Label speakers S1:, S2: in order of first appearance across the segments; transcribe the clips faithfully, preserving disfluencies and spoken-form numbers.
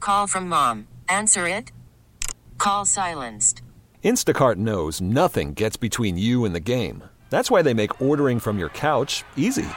S1: call from mom. Answer it. Call silenced.
S2: Instacart knows nothing gets between you and the game. That's why they make ordering from your couch easy.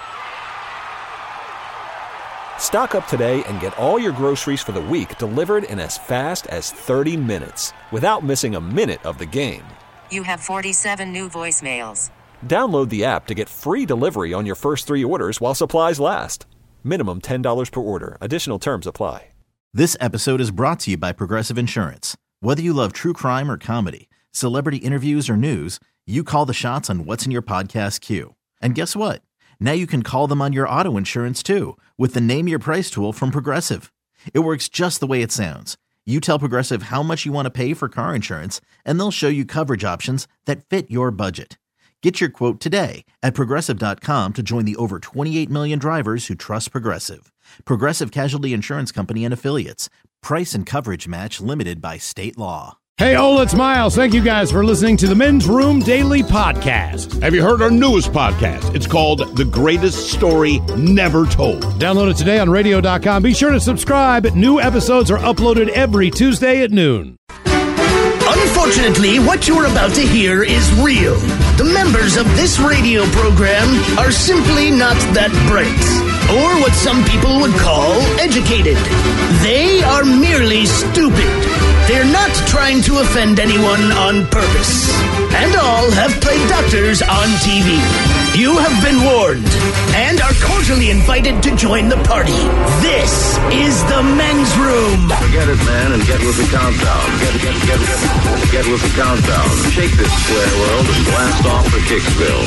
S2: Stock up today and get all your groceries for the week delivered in as fast as thirty minutes without missing a minute of the game.
S1: You have forty-seven new voicemails.
S2: Download the app to get free delivery on your first three orders while supplies last. Minimum ten dollars per order. Additional terms apply.
S3: This episode is brought to you by Progressive Insurance. Whether you love true crime or comedy, celebrity interviews or news, you call the shots on what's in your podcast queue. And guess what? Now you can call them on your auto insurance too with the Name Your Price tool from Progressive. It works just the way it sounds. You tell Progressive how much you want to pay for car insurance, and they'll show you coverage options that fit your budget. Get your quote today at Progressive dot com to join the over twenty-eight million drivers who trust Progressive. Progressive Casualty Insurance Company and Affiliates. Price and coverage match limited by state law.
S4: Hey, Ola, it's Miles. Thank you guys for listening to the Men's Room Daily Podcast.
S5: Have you heard our newest podcast? It's called The Greatest Story Never Told.
S4: Download it today on radio dot com. Be sure to subscribe. New episodes are uploaded every Tuesday at noon.
S6: Unfortunately, what you're about to hear is real. The members of this radio program are simply not that bright, or what some people would call educated. They are merely stupid. They're not trying to offend anyone on purpose. And all have played doctors on T V. You have been warned and are cordially invited to join the party. This is the Men's Room.
S7: Forget it, man, and get with the countdown. Get, get, get, get, get with the countdown. Shake this square world and blast off for Kicksville.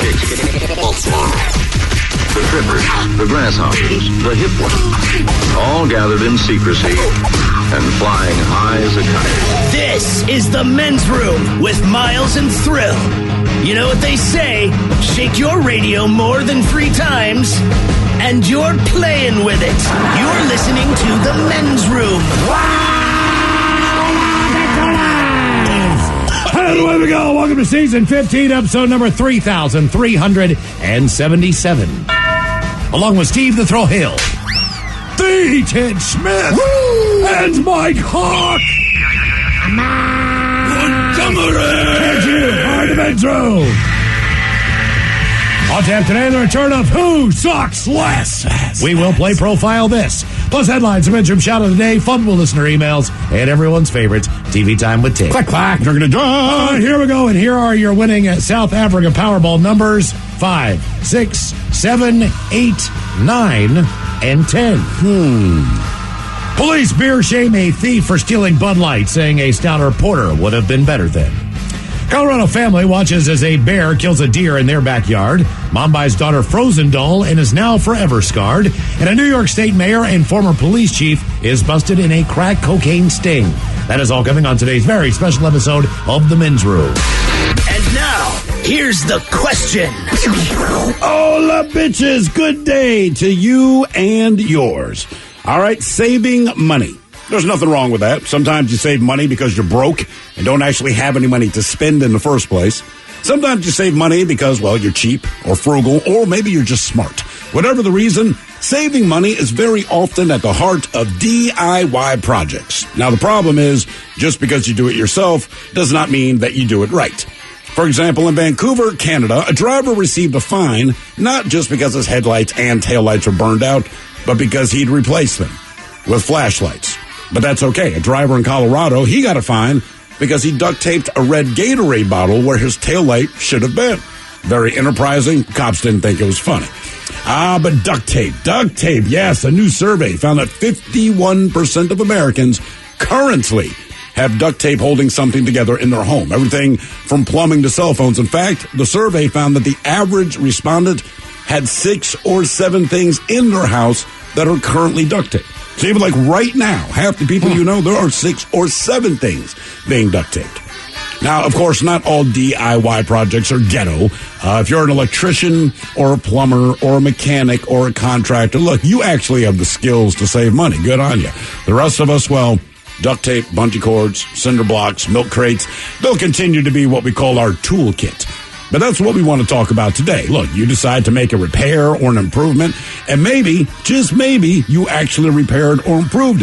S7: The trippers, the grasshoppers, the hip ones, all gathered in secrecy and flying high as a kite.
S6: This is the Men's Room with Miles and Thrill. You know what they say, shake your radio more than three times, and you're playing with it. You're listening to the Men's Room.
S4: And away we go. Welcome to season fifteen, episode number three thousand three hundred seventy-seven. Along with Steve the Thrill Hill, the Ted Smith, Woo! And Mike Hawk. Montgomery. Hard to Men's Room. On tap today, the return of Who Sucks Less. Yes, we will play Profile This. Plus headlines, a Men's Room shout of the day, fun with listener emails, and everyone's favorite, T V Time with Ted.
S5: Clack, clack. You're going to die.
S4: Uh, here we go, and here are your winning South Africa Powerball numbers. Five, six, seven, eight, nine, and ten. Hmm. Police beer shame a thief for stealing Bud Light, saying a stouter porter would have been better than. Colorado family watches as a bear kills a deer in their backyard. Mom buys daughter Frozen doll and is now forever scarred. And a New York State mayor and former police chief is busted in a crack cocaine sting. That is all coming on today's very special episode of The Men's Room.
S6: And now, here's the question.
S5: Hola, bitches. Good day to you and yours. All right, saving money. There's nothing wrong with that. Sometimes you save money because you're broke and don't actually have any money to spend in the first place. Sometimes you save money because, well, you're cheap or frugal, or maybe you're just smart. Whatever the reason, saving money is very often at the heart of D I Y projects. Now, the problem is, just because you do it yourself does not mean that you do it right. For example, in Vancouver, Canada, a driver received a fine not just because his headlights and taillights were burned out, but because he'd replaced them with flashlights. But that's okay. A driver in Colorado, he got a fine because he duct taped a red Gatorade bottle where his taillight should have been. Very enterprising. Cops didn't think it was funny. Ah, but duct tape. Duct tape. Yes, a new survey found that fifty-one percent of Americans currently have duct tape holding something together in their home. Everything from plumbing to cell phones. In fact, the survey found that the average respondent had six or seven things in their house that are currently duct taped. So even like right now, half the people you know, there are six or seven things being duct taped. Now, of course, not all D I Y projects are ghetto. Uh, if you're an electrician or a plumber or a mechanic or a contractor, look, you actually have the skills to save money. Good on you. The rest of us, well, duct tape, bungee cords, cinder blocks, milk crates, they'll continue to be what we call our toolkit. But that's what we want to talk about today. Look, you decide to make a repair or an improvement, and maybe, just maybe, you actually repaired or improved it.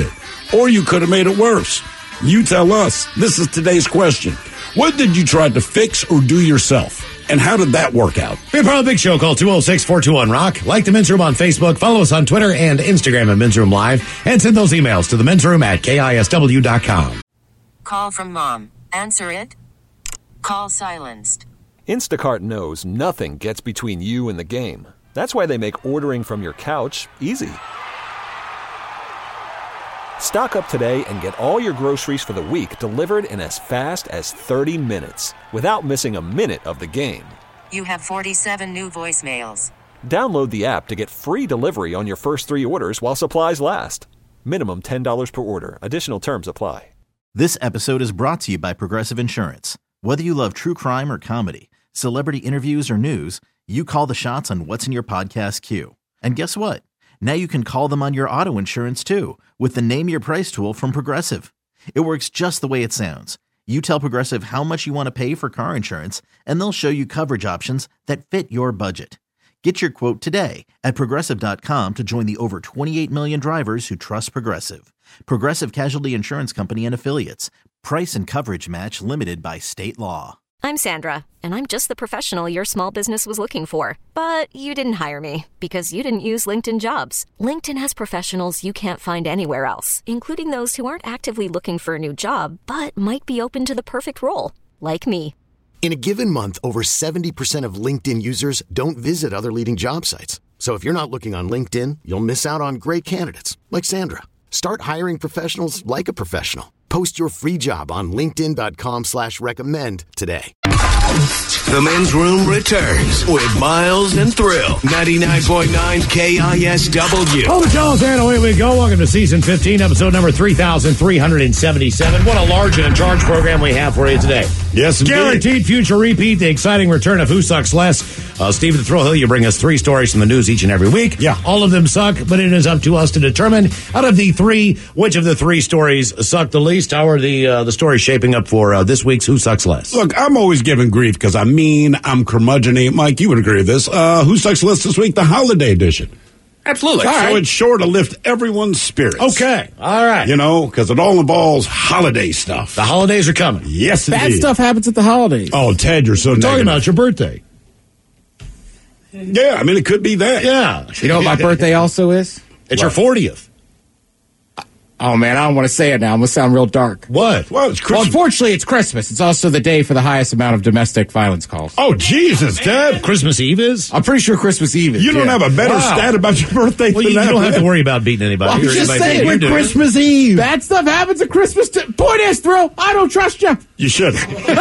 S5: or you could have made it worse. You tell us. This is today's question. What did you try to fix or do yourself? And how did that work out?
S4: Be a part of the Big Show. Call two oh six, four two one, rock. Like the Men's Room on Facebook. Follow us on Twitter and Instagram at Men's Room Live. And send those emails to the men's room at K I S W dot com.
S1: Call from mom. Answer it. Call silenced.
S2: Instacart knows nothing gets between you and the game. That's why they make ordering from your couch easy. Stock up today and get all your groceries for the week delivered in as fast as thirty minutes without missing a minute of the game.
S1: You have forty-seven new voicemails.
S2: Download the app to get free delivery on your first three orders while supplies last. Minimum ten dollars per order. Additional terms apply.
S3: This episode is brought to you by Progressive Insurance. Whether you love true crime or comedy, celebrity interviews or news, you call the shots on what's in your podcast queue. And guess what? Now you can call them on your auto insurance too with the Name Your Price tool from Progressive. It works just the way it sounds. You tell Progressive how much you want to pay for car insurance, and they'll show you coverage options that fit your budget. Get your quote today at Progressive dot com to join the over twenty-eight million drivers who trust Progressive. Progressive Casualty Insurance Company and Affiliates. Price and coverage match limited by state law.
S8: I'm Sandra, and I'm just the professional your small business was looking for. But you didn't hire me because you didn't use LinkedIn Jobs. LinkedIn has professionals you can't find anywhere else, including those who aren't actively looking for a new job, but might be open to the perfect role, like me.
S9: In a given month, over seventy percent of LinkedIn users don't visit other leading job sites. So if you're not looking on LinkedIn, you'll miss out on great candidates like Sandra. Start hiring professionals like a professional. Post your free job on linkedin dot com slash recommend today.
S10: The Men's Room returns with Miles and Thrill. ninety-nine point nine K I S W.
S4: Oh, the Jones, and away we go. Welcome to Season fifteen, Episode number three thousand three hundred seventy-seven. What a large and in charge program we have for you today.
S5: Yes, indeed.
S4: Guaranteed future repeat, the exciting return of Who Sucks Less. Uh, Steve the Thrill Hill, you bring us three stories from the news each and every week.
S5: Yeah.
S4: All of them suck, but it is up to us to determine out of the three, which of the three stories suck the least. How are the, uh, the stories shaping up for uh, this week's Who Sucks Less?
S5: Look, I'm always giving grief because I'm mean, I'm curmudgeon-y. Mike, you would agree with this. Uh, Who Sucks Less this week? The holiday edition.
S4: Absolutely.
S5: So
S4: right.
S5: it's sure to lift everyone's spirits.
S4: Okay. All right.
S5: You know, because it all involves holiday stuff.
S4: The holidays are coming.
S5: Yes,
S11: Bad
S5: indeed.
S11: stuff happens at the holidays.
S5: Oh, Ted, you're so
S4: We're talking
S5: negative.
S4: about your birthday.
S5: Yeah, I mean, it could be that.
S4: Yeah.
S11: You know what my birthday also is?
S4: It's your fortieth.
S11: Oh, man, I don't want to say it now. I'm going to sound real dark.
S4: What?
S5: Well, it's
S11: Well,
S5: Christmas.
S11: unfortunately, it's Christmas. It's also the day for the highest amount of domestic violence calls.
S5: Oh, Jesus, Ted.
S4: Christmas Eve is?
S11: I'm pretty sure Christmas Eve is.
S5: You don't
S11: yeah.
S5: have a better
S4: Wow.
S5: stat about your birthday
S4: Well,
S5: than
S4: you, you
S5: that.
S4: don't have to
S5: man.
S4: worry about beating anybody.
S11: I'm
S4: or
S11: just
S4: anybody
S11: saying,
S4: thinking
S11: we're
S4: you're doing it.
S5: Christmas Eve.
S11: Bad stuff happens at Christmas. T- Point is, Thrill, I don't trust you.
S5: You should.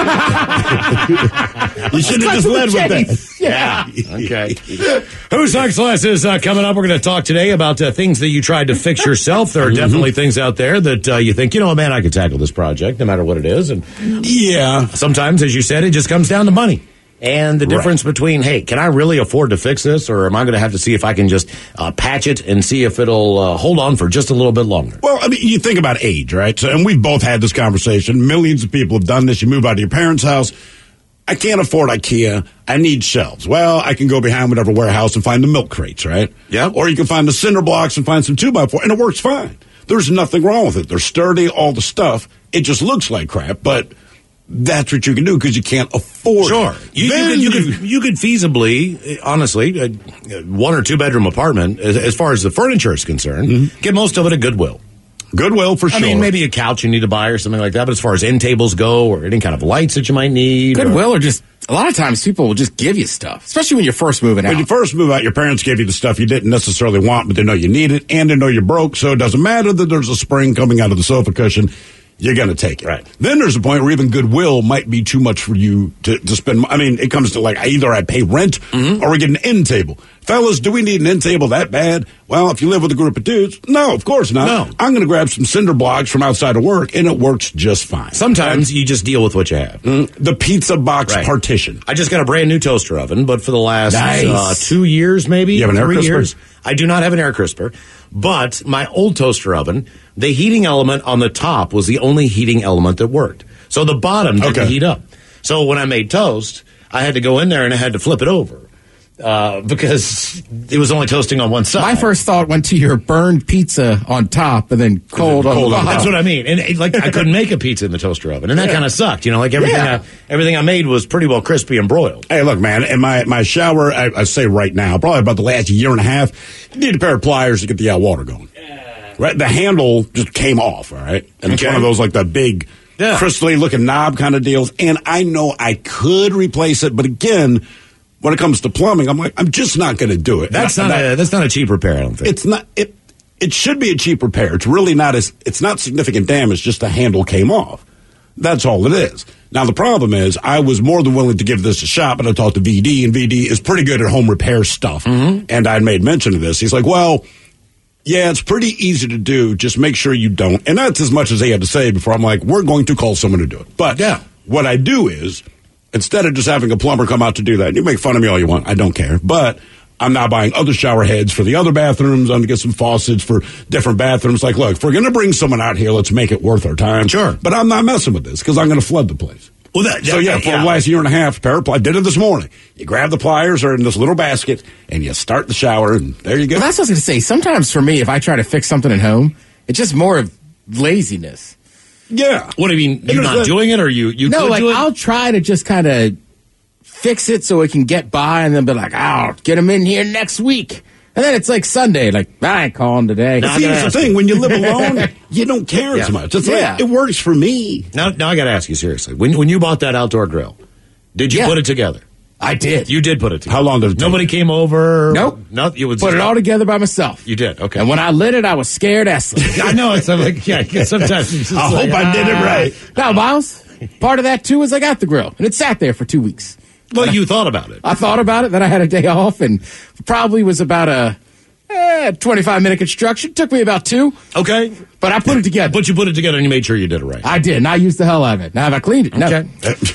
S5: You should have just led with that.
S11: Yeah.
S4: Okay. Who Sucks Less is uh, coming up. We're going to talk today about uh, things that you tried to fix yourself. There are definitely things out there that uh, you think, you know, man, I could tackle this project no matter what it is. And
S5: Yeah.
S4: sometimes, as you said, it just comes down to money. And the
S5: Right.
S4: difference between, hey, can I really afford to fix this, or am I going to have to see if I can just uh, patch it and see if it'll uh, hold on for just a little bit longer?
S5: Well, I mean, you think about age, right? So, and we've both had this conversation. Millions of people have done this. You move out of your parents' house. I can't afford IKEA. I need shelves. Well, I can go behind whatever warehouse and find the milk crates, right?
S4: Yeah.
S5: Or you can find the cinder blocks and find some two by four, and it works fine. There's nothing wrong with it. They're sturdy, all the stuff. It just looks like crap, but that's what you can do because you can't afford
S4: Sure.
S5: it.
S4: You, you,
S5: Then
S4: could, you, could, you could feasibly, uh, honestly, a, a one or two bedroom apartment, as, as far as the furniture is concerned, get most of it at Goodwill.
S5: Goodwill for
S4: I
S5: sure.
S4: mean, maybe a couch you need to buy or something like that, but as far as end tables go or any kind of lights that you might need. or-
S11: Goodwill or just, a lot of times people will just give you stuff, especially when you're first moving
S5: When
S11: out.
S5: you first move out, your parents gave you the stuff you didn't necessarily want, but they know you need it, and they know you're broke, so it doesn't matter that there's a spring coming out of the sofa cushion. You're going to take it.
S4: Right.
S5: Then there's a point where even Goodwill might be too much for you to, to spend. I mean, it comes to like either I pay rent or we get an end table. Fellas, do we need an end table that bad? Well, if you live with a group of dudes, no, of course not.
S4: No.
S5: I'm going to grab some cinder blocks from outside of work, and it works just fine.
S4: Sometimes you just deal with what you have.
S5: Mm, the pizza box
S4: Right.
S5: partition.
S4: I just got a brand new toaster oven, but for the last
S5: Nice.
S4: uh, two years, maybe
S5: You have an air
S4: three
S5: crisper?
S4: years, I do not have an air crisper. But my old toaster oven, the heating element on the top was the only heating element that worked. So the bottom didn't
S5: Okay.
S4: heat up. So when I made toast, I had to go in there and I had to flip it over.
S12: uh, because it was only toasting on one side.
S11: My first thought went to your burned pizza on top and then cold,
S12: and then cold
S11: on the bottom.
S12: That's what I mean. And it, like I couldn't make a pizza in the toaster oven, and that
S5: Yeah.
S12: kind of sucked. You know, like everything
S5: Yeah.
S12: I, everything I made was pretty well crispy and broiled.
S5: Hey, look, man, in my, my shower, I, I say right now, probably about the last year and a half, you need a pair of pliers to get the uh, water going. Right, the handle just came off, all right? And it's
S12: Okay.
S5: one of those, like, the big,
S12: Yeah.
S5: crystally-looking knob kind of deals. And I know I could replace it, but again, when it comes to plumbing, I'm like, I'm just not going to do it.
S12: That's
S5: And
S12: not
S5: that-
S12: a that's not a cheap repair. I don't think
S5: It's not, it, it should be a cheap repair. It's really not as, it's not significant damage, just the handle came off. That's all it is. Now, the problem is, I was more than willing to give this a shot, but I talked to V D, and V D is pretty good at home repair stuff.
S12: Mm-hmm.
S5: And I made mention of this. He's like, well, yeah, it's pretty easy to do. Just make sure you don't. And that's as much as he had to say before I'm like, we're going to call someone to do it. But
S12: Yeah.
S5: what I do is, instead of just having a plumber come out to do that, and you make fun of me all you want, I don't care. But I'm now buying other shower heads for the other bathrooms. I'm going to get some faucets for different bathrooms. Like, look, if we're going to bring someone out here, let's make it worth our time.
S12: Sure.
S5: But I'm not messing with this because I'm going to flood the place.
S12: Well, that,
S5: So, yeah,
S12: that-
S5: for the last year and a half, pair of pliers, I did it this morning. You grab the pliers, they're in this little basket, and you start the shower, and there you go.
S11: Well, that's what I was going to say. Sometimes for me, if I try to fix something at home, it's just more of laziness.
S5: Yeah.
S12: What do you mean? You're
S5: there's
S12: not
S5: the-
S12: doing it, or you you
S11: No,
S12: could
S11: like
S12: do it?
S11: I'll try to just kind of fix it so it can get by, and then be like, "I'll get them in here next week." And then it's like Sunday, like I ain't calling today.
S12: Now,
S5: See,
S12: I gotta
S5: here's the
S12: ask
S5: thing.
S12: you.
S5: When you live alone, you don't care
S12: Yeah.
S5: as much. It's
S11: Yeah.
S5: like, it works for me.
S12: Now, now I got to ask you seriously. When when you bought that outdoor grill, did you
S11: Yeah.
S12: put it together?
S11: I did.
S12: You did put it together.
S5: How long did it take?
S12: Nobody came over.
S11: Nope.
S12: No, you would
S11: Put it all together by myself.
S12: You did. Okay.
S11: And when I lit it, I was scared as
S12: I know. It's like yeah. Sometimes it's just
S5: I
S12: like,
S5: hope I did it
S12: ah.
S5: right.
S11: Now, Miles, part of that too is I got the grill, and it sat there for two weeks.
S12: Well, you thought about it.
S11: I thought about it, then I had a day off, and probably was about a eh, twenty-five minute construction. Took me about two,
S12: Okay.
S11: but I put it together.
S12: But you put it together and you made sure you did it right.
S11: I did, and I used the hell out of it. Now, have I cleaned it? No.
S12: Okay.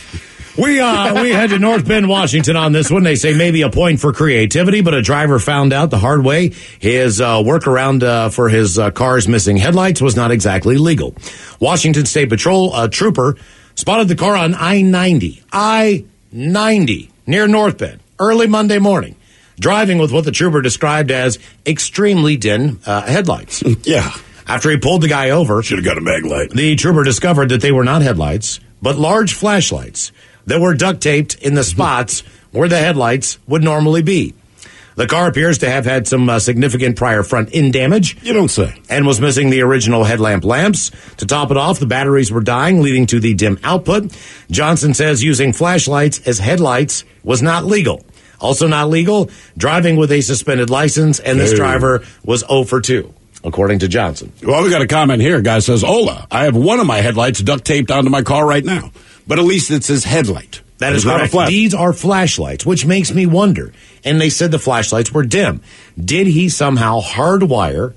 S12: We uh, we head to North Bend, Washington on this one. They say maybe a point for creativity, but a driver found out the hard way his uh, workaround uh, for his uh, car's missing headlights was not exactly legal. Washington State Patrol uh, trooper spotted the car on I ninety, I ninety near North Bend early Monday morning, driving with what the trooper described as extremely dim uh, headlights.
S5: Yeah.
S12: After he pulled the guy over,
S5: Should have got a mag light.
S12: the trooper discovered that they were not headlights, but large flashlights that were duct taped in the spots where the headlights would normally be. The car appears to have had some uh, significant prior front end damage
S5: You don't say.
S12: and was missing the original headlamp lamps. To top it off, the batteries were dying, leading to the dim output. Johnson says using flashlights as headlights was not legal. Also not legal, driving with a suspended license, and this
S5: Ew.
S12: driver was zero for two, according to Johnson.
S5: Well, we got a comment here. A guy says, Ola, I have one of my headlights duct taped onto my car right now. But at least it's his headlight.
S12: That
S5: It's
S12: is
S5: not a
S12: correct.
S5: flash.
S12: These are flashlights, which makes me wonder. And they said the flashlights were dim. Did he somehow hardwire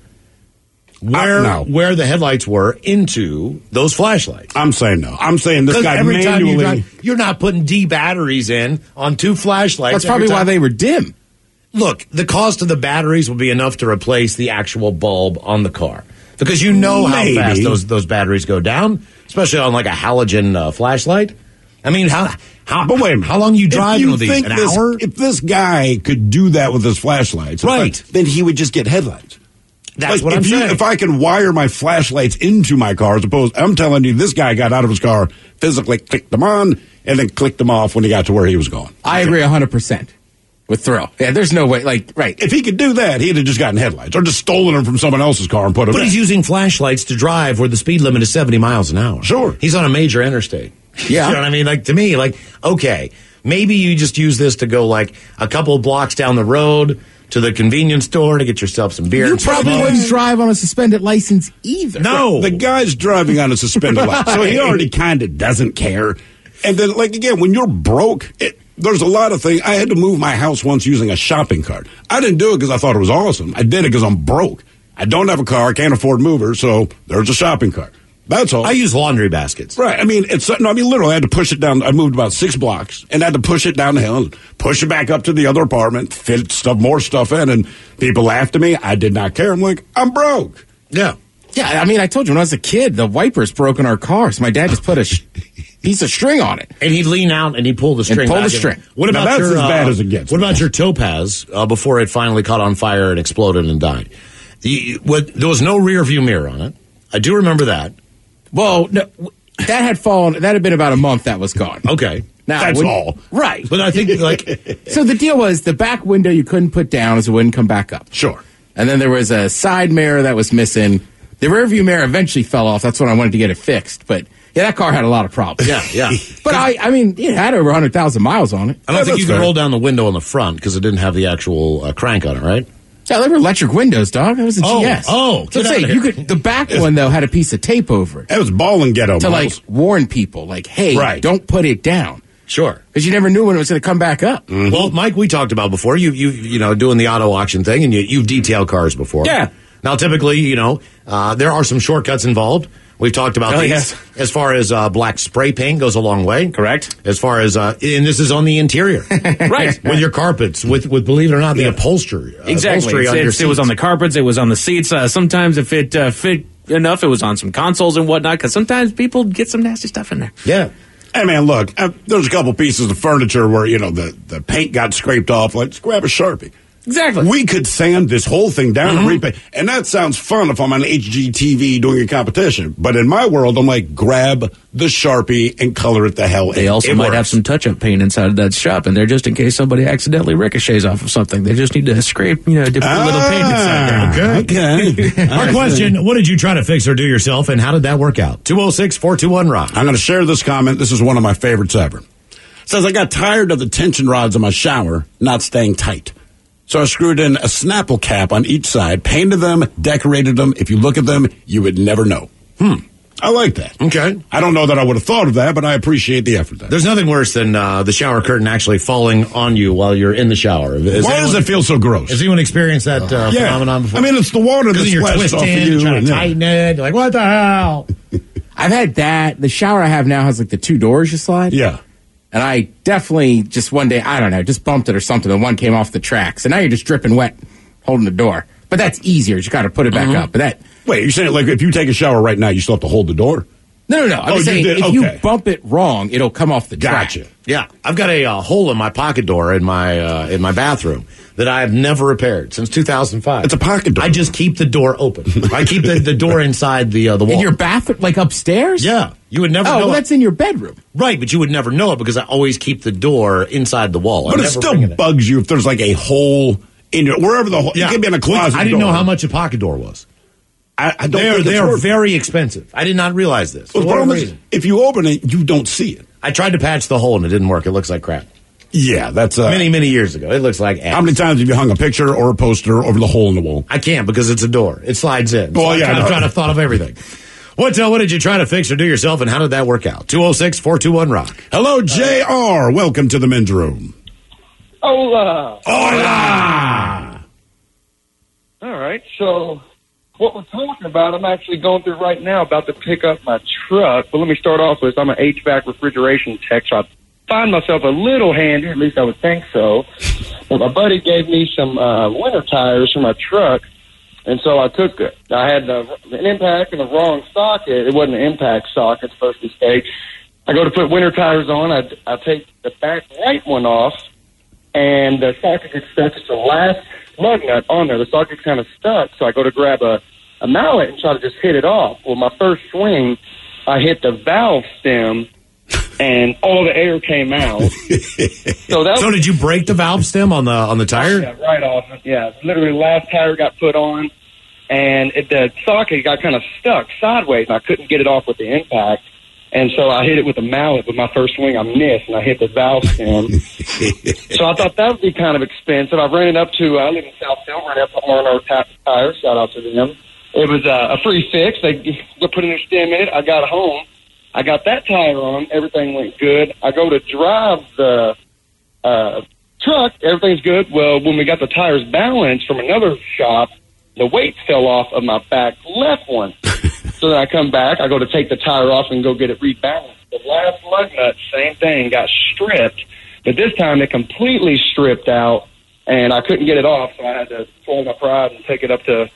S12: where
S5: Uh, no.
S12: where the headlights were into those flashlights?
S5: I'm saying no. I'm saying this
S12: 'Cause
S5: guy
S12: every time you
S5: manually.
S12: drive, you're not putting D batteries in on two flashlights.
S11: That's
S12: every
S11: probably why
S12: time.
S11: they were dim.
S12: Look, the cost of the batteries will be enough to replace the actual bulb on the car. Because you know how
S5: Maybe.
S12: fast those those batteries go down, especially on like a halogen uh, flashlight. I mean, how how
S5: But wait a minute.
S12: how long you
S5: If
S12: driving
S5: you
S12: with these?
S5: think
S12: An
S5: this,
S12: hour?
S5: If this guy could do that with his flashlights,
S12: Right.
S5: then he would just get headlights.
S12: That's
S5: Like,
S12: what
S5: if
S12: I'm
S5: you,
S12: saying.
S5: If I can wire my flashlights into my car, as opposed, I'm telling you, this guy got out of his car, physically clicked them on, and then clicked them off when he got to where he was going.
S11: I agree one hundred percent with Thrill. Yeah, there's no way. Like, right.
S5: If he could do that, he'd have just gotten headlights or just stolen them from someone else's car and put them
S12: But
S5: in.
S12: he's using flashlights to drive where the speed limit is seventy miles an hour.
S5: Sure.
S12: He's on a major interstate.
S11: Yeah.
S12: You know what I mean? Like, to me, like, okay, maybe you just use this to go, like, a couple of blocks down the road to the convenience store to get yourself some beer.
S11: You
S12: and some
S11: probably
S12: smokes.
S11: wouldn't drive on a suspended license either.
S12: No.
S5: The guy's driving on a suspended light, so he already kind of doesn't care. And then, like, again, when you're broke, it, there's a lot of things. I had to move my house once using a shopping cart. I didn't do it because I thought it was awesome. I did it because I'm broke. I don't have a car. I can't afford movers, so there's a shopping cart. That's all.
S12: I use laundry baskets.
S5: Right. I mean, it's no. I mean, literally, I had to push it down. I moved about six blocks and had to push it down the hill and push it back up to the other apartment, fit stuff, more stuff in, and people laughed at me. I did not care. I'm like, I'm broke.
S12: Yeah.
S11: Yeah, I mean, I told you when I was a kid, the wipers broke in our cars. My dad just put a sh- piece of string on it.
S12: And he'd lean out and he'd pull the string.
S11: And pull
S12: back
S11: the
S12: in.
S11: string.
S12: What about
S5: now, that's
S12: your,
S5: as bad
S12: uh,
S5: as it gets.
S12: What about your Topaz uh, before it finally caught on fire and exploded and died? You, what, there was no rear view mirror on it. I do remember that.
S11: Well, no, that had fallen. That had been about a month. That was gone.
S12: Okay.
S11: Now,
S5: That's
S11: when,
S5: all.
S11: Right.
S12: But I think, like...
S11: So the deal was the back window you couldn't put down so it wouldn't come back up.
S5: Sure.
S11: And then there was a side mirror that was missing. The rear view mirror eventually fell off. That's when I wanted to get it fixed. But, yeah, that car had a lot of problems.
S12: Yeah, yeah.
S11: But, I I mean, it had over one hundred thousand miles on it.
S12: I don't
S5: Yeah,
S12: think you
S5: that's
S12: could
S5: fair.
S12: roll down the window on the front because it didn't have the actual uh, crank on it, right?
S11: Yeah, they were electric windows, dog. That was a
S12: Oh,
S11: G S.
S12: oh,
S11: so
S12: get
S11: say
S12: outta
S11: you
S12: here.
S11: could. The back one though had a piece of tape over it
S5: That was ball and ghetto.
S11: to like
S5: Miles.
S11: warn people, like, hey,
S5: Right.
S11: don't put it down,
S12: Sure.
S11: because you never knew when it was going to come back up.
S5: Mm-hmm.
S12: Well, Mike, we talked about before. You, you, you know, doing the auto auction thing, and you, you've detailed cars before.
S11: Yeah.
S12: Now, typically, you know, uh, there are some shortcuts involved. We've talked about
S11: Oh,
S12: these.
S11: yes.
S12: As far as uh, black spray paint goes a long way.
S13: Correct.
S12: As far as, uh, and this is on the interior.
S13: Right.
S12: With your carpets, with, with believe it or not, the upholstery. Uh,
S13: Exactly.
S12: upholstery
S13: It's-
S12: on your
S13: it's- it was
S12: seats.
S13: on the carpets. It was on the seats. Uh, sometimes if it uh, fit enough, it was on some consoles and whatnot. Because sometimes people get some nasty stuff in there.
S12: Yeah.
S5: Hey, man, look, uh, there's a couple pieces of furniture where, you know, the, the paint got scraped off. Like, just grab a Sharpie.
S13: Exactly.
S5: We could sand this whole thing down
S12: Mm-hmm.
S5: and repaint. And that sounds fun if I'm on H G T V doing a competition. But in my world, I'm like, grab the Sharpie and color it the hell in.
S13: They also
S5: It
S13: might
S5: works.
S13: have some touch-up paint inside of that shop in there, just in case somebody accidentally ricochets off of something. They just need to scrape, you know, dip a little paint inside there.
S5: Okay.
S12: Our question, what did you try to fix or do yourself, and how did that work out? two oh six, four two one, rock.
S5: I'm going to share this comment. This is one of my favorites ever. It says, I got tired of the tension rods in my shower not staying tight. So I screwed in a Snapple cap on each side, painted them, decorated them. If you look at them, you would never know. Hmm. I like that.
S12: Okay.
S5: I don't know that I would have thought of that, but I appreciate the effort there.
S12: There's nothing worse than uh, the shower curtain actually falling on you while you're in the shower. Has
S5: Why
S12: anyone-
S5: does it feel so gross?
S12: Has anyone experienced that uh,
S5: Yeah.
S12: phenomenon before?
S5: I mean, it's the water that
S12: Because you're
S5: splashed off of
S12: twisting,
S5: you.
S12: you're trying
S5: and,
S12: to
S5: yeah.
S12: tighten it. You're like, what the hell?
S11: I've had that. The shower I have now has like the two doors you slide.
S5: Yeah.
S11: And I definitely just one day, I don't know, just bumped it or something. And one came off the track. So now you're just dripping wet holding the door. But that's easier. You got to put it back up. But that,
S5: Wait, you're saying, like, if you take a shower right now, you still have to hold the door?
S11: no, no, no. I'm
S5: Oh, you
S11: saying
S5: did?
S11: if
S5: Okay.
S11: you bump it wrong, it'll come off the track.
S5: Gotcha.
S12: Yeah, I've got a uh, hole in my pocket door in my uh, in my bathroom that I have never repaired since two thousand five.
S5: It's a pocket door.
S12: I just keep the door open. I keep the, the door inside the uh, the wall.
S11: In your bathroom, like upstairs?
S12: Yeah, you would never
S11: Oh,
S12: know
S11: well,
S12: it.
S11: that's in your bedroom.
S12: Right, but you would never know it because I always keep the door inside the wall. I
S5: But it
S12: never
S5: still
S12: bring it in.
S5: bugs you if there's like a hole in your, wherever the hole,
S12: Yeah.
S5: it could be in a closet
S12: I didn't
S5: door.
S12: know how much a pocket door was.
S5: I, I don't
S12: They are,
S5: think
S12: they
S5: it's
S12: are
S5: worth it.
S12: very expensive. I did not realize this. For
S5: Well, the
S12: whatever
S5: problem is,
S12: reason.
S5: if you open it, you don't see it.
S12: I tried to patch the hole and it didn't work. It looks like crap.
S5: Yeah, that's uh,
S12: Many, many years ago. It looks like ass.
S5: How many times have you hung a picture or a poster over the hole in the wall?
S12: I can't because it's a door. It slides in.
S5: Well,
S12: so I'm
S5: yeah,
S12: trying,
S5: I
S12: to,
S5: know.
S12: trying to thought of everything. What, uh, what did you try to fix or do yourself, and how did that work out? two oh six, four two one, rock.
S5: Hello, J R. Welcome to the men's room.
S14: Hola.
S5: Hola.
S14: All right, so what we're talking about, I'm actually going through right now, about to pick up my truck. But let me start off with, I'm an H V A C refrigeration tech, so I find myself a little handy, at least I would think so. But my buddy gave me some uh, winter tires for my truck, and so I took it. I had uh, an impact in the wrong socket. It wasn't an impact socket, first mistake. I go to put winter tires on. I, I take the back right one off, and the socket gets stuck. It's the last lug nut on there. The socket's kind of stuck, so I go to grab a, a mallet and try to just hit it off. Well, my first swing, I hit the valve stem, and all the air came out. so that
S12: So
S14: was,
S12: did you break the valve stem on the on the tire?
S14: yeah, right off. Yeah, literally the last tire got put on, and it, the socket got kind of stuck sideways, and I couldn't get it off with the impact. And so I hit it with a mallet. With my first swing, I missed, and I hit the valve stem. So I thought that would be kind of expensive. I ran it up to, uh, I live in South Hill, ran it up to R and R Tap Tires. Shout out to them. It was uh, a free fix. They, they put a new stem in it. I got home. I got that tire on. Everything went good. I go to drive the uh, truck. Everything's good. Well, when we got the tires balanced from another shop, the weight fell off of my back left one. So then I come back, I go to take the tire off and go get it rebalanced. The last lug nut, same thing, got stripped, but this time it completely stripped out, and I couldn't get it off, so I had to swallow my pride and take it up to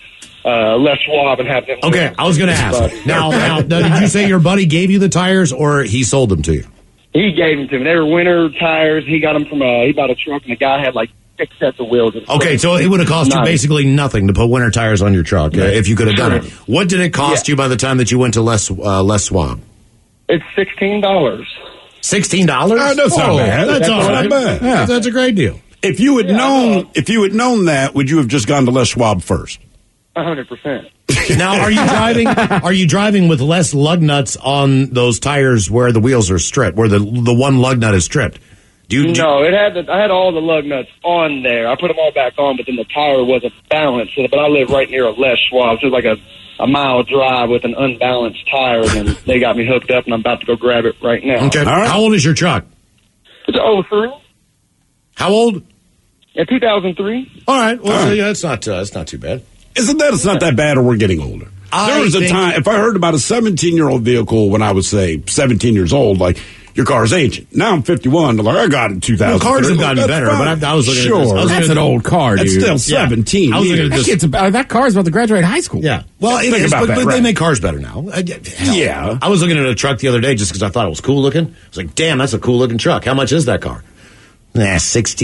S14: uh, Les Schwab and have them.
S12: Okay, I was going to ask. Now, now, now, did you say your buddy gave you the tires or he sold them to you?
S14: He gave them to me. They were winter tires. He got them from a, he bought a truck, and the guy had like six sets of wheels.
S12: Okay, so it would have cost
S14: nice.
S12: you basically nothing to put winter tires on your truck uh, if you could have done it. What did it cost yeah. you by the time that you went to Les, uh, Les Schwab?
S14: It's sixteen dollars.
S12: sixteen dollars?
S5: Oh, that's
S12: oh,
S5: not bad.
S12: That's,
S5: that's
S12: all right.
S5: not bad.
S12: Yeah. That's a great deal.
S5: If you had
S14: yeah,
S5: known, if you had known that, would you have just gone to Les Schwab first?
S14: A hundred percent.
S12: Now, are you driving? Are you driving with less lug nuts on those tires where the wheels are stripped, where the the one lug nut is stripped? Do you, do
S14: no, it had the, I had all the lug nuts on there. I put them all back on, but then the tire wasn't balanced. But I live right near a Les Schwab, so it's like a, a mile drive with an unbalanced tire, and then they got me hooked up, and I'm about to go grab it right now.
S12: Okay.
S5: Right.
S12: How old is your truck?
S14: It's oh three.
S12: How old?
S14: Yeah, two thousand three.
S12: All right. Well,
S5: all right.
S12: Yeah, that's not uh, that's not too bad.
S5: Isn't that? It's not that bad, or we're getting older.
S12: I
S5: there was a
S12: think-
S5: time, if I heard about a seventeen-year-old vehicle when I was, say, seventeen years old, like, your car's ancient. Now I'm fifty-one. Like, I got it in two thousand.
S12: Well, cars have gotten better, fine. but I, I was looking
S5: sure.
S12: at this. I was
S11: That's
S12: looking
S11: an
S12: at,
S11: old car, dude.
S5: That's still seventeen
S12: Yeah. I was looking
S5: years.
S12: at
S11: That,
S12: this.
S11: kid's about, that car's about to graduate high school.
S12: Yeah. Well, it
S5: Think
S12: is,
S5: about
S12: but,
S5: that,
S12: but
S5: right.
S12: they make cars better now. I, hell,
S5: Yeah.
S12: I was looking at a truck the other day just because I thought it was cool looking. I was like, damn, that's a cool looking truck. How much is that car? Nah,